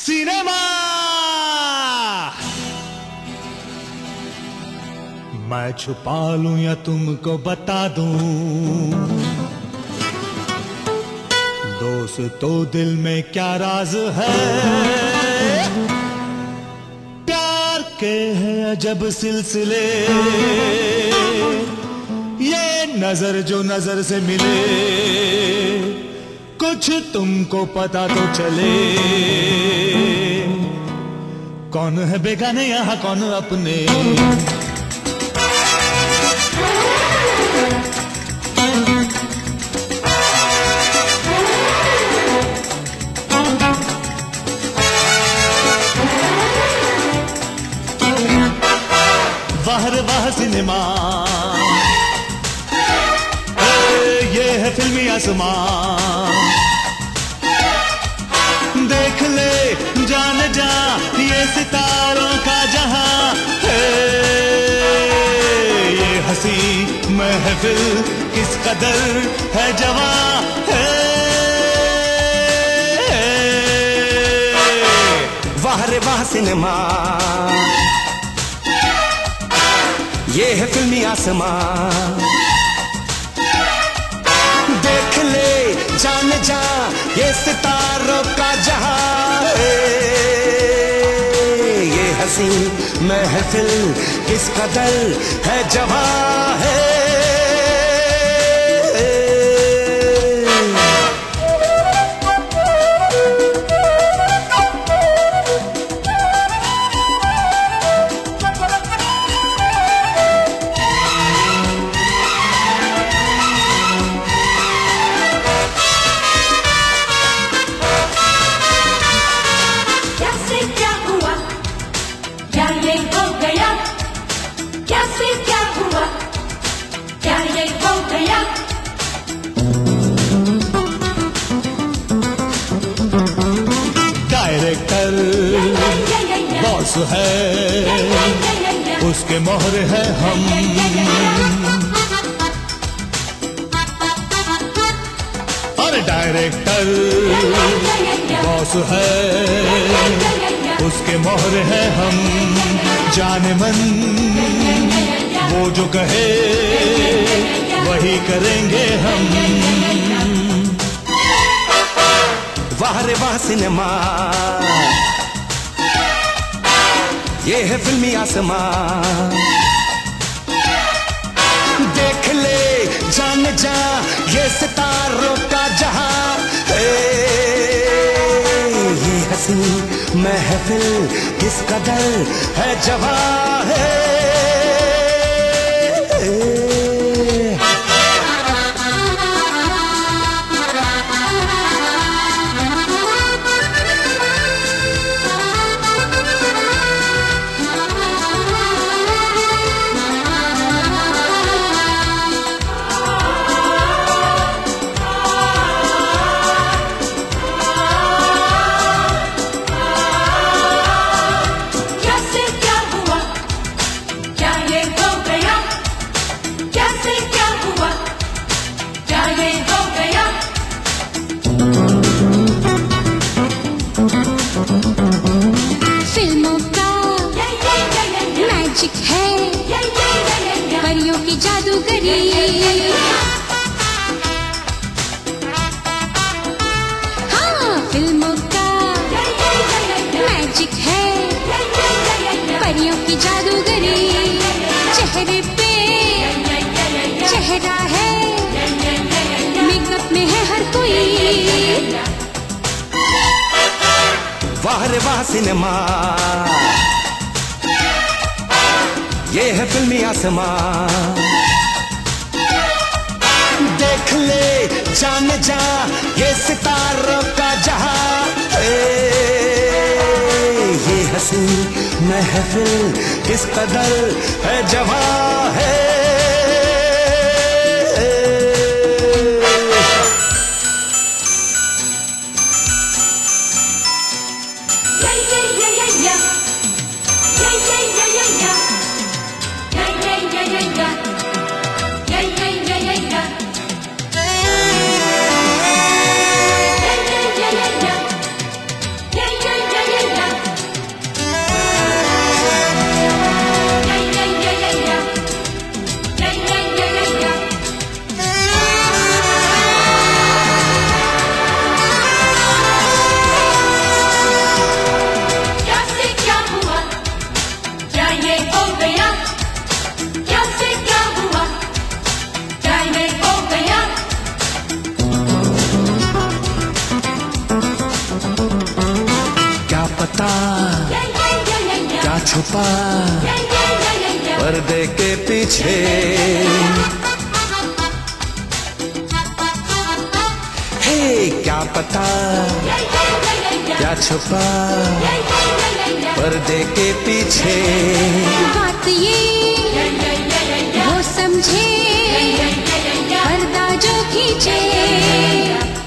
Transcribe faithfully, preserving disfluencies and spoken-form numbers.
Cinema. मैं छुपा लूं या तुमको बता दूं, दोस्तों दिल में क्या राज है। प्यार के हैं अजब सिलसिले, ये नजर जो नजर से मिले, कुछ तुमको पता तो चले। कौन है बेगाने यहाँ कौन अपने, वाह रे वाह सिनेमा, ये है फिल्मी आसमां। देख ले जान जा ये सितारों का जहां है, ये हंसी महफिल किस कदर है जवां है। वाह रे वाह सिनेमा, ये है फिल्मी आसमां। देख ले जान जा ये सितारों का जहां है, ये हंसी महफिल किस कदर है जवां है। डायरेक्टर बॉस है, उसके मोहर है हम। और डायरेक्टर बॉस है, उसके मोहर है हम। जाने मन वो जो कहे वही करेंगे हम। वाह रे वाह सिनेमा, ये है फिल्मी आसमां। देख ले जान जा ये सितारों का जहां है, ये हंसी महफिल किस कदर है जवां है। फिल्मों का मैजिक है, परियों की जादूगरी। हाँ, फिल्मों का मैजिक है, परियों की जादूगरी। चेहरे पे चेहरा है, मेकअप में है हर कोई। वाह रे वाह सिनेमा, ये है फिल्मी आसमां। देख ले जान जा ये सितारों का जहां है, ये हंसी महफिल किस कदर है जवां है। Yeah, yeah, yeah, yeah. पता क्या छुपा पर्दे के पीछे। हे क्या पता क्या छुपा पर्दे के पीछे। बात ये वो समझे पर्दा जो खींचे।